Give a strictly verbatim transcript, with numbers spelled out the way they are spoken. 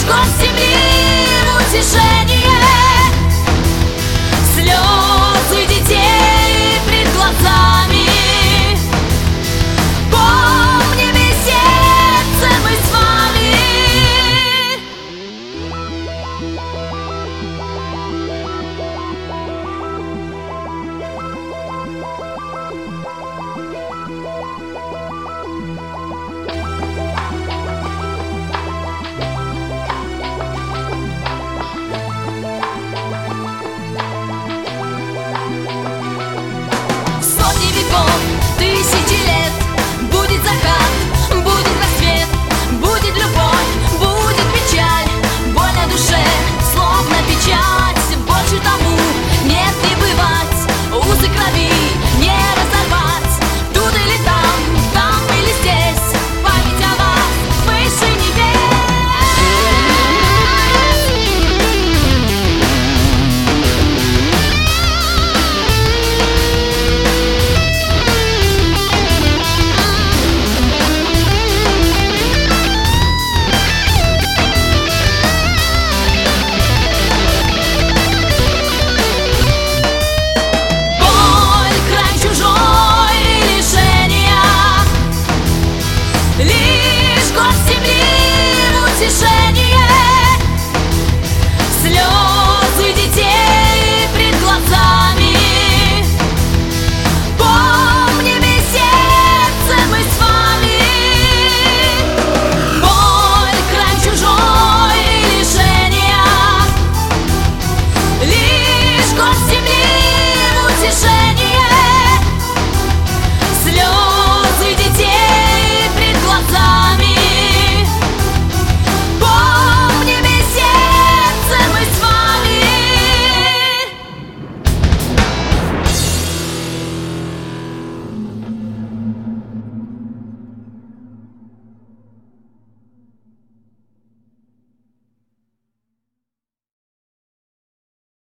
Лишь год земли в утешение, слезы детей пред глазами. Помним и сердцем мы с вами. Сотни веков, тысячи лет, будет закат, будет рассвет, будет любовь, будет печаль, боль на душе, словно печать. Больше тому нет не бывать, узы крови не разорвать. Тут или там, там или здесь, память о вас выше небес. Лишь год земли в утешение.